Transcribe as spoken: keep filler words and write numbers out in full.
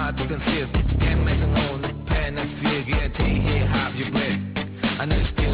hard to conceal. Can't make a own pen and feel, get hip hop, you break. I know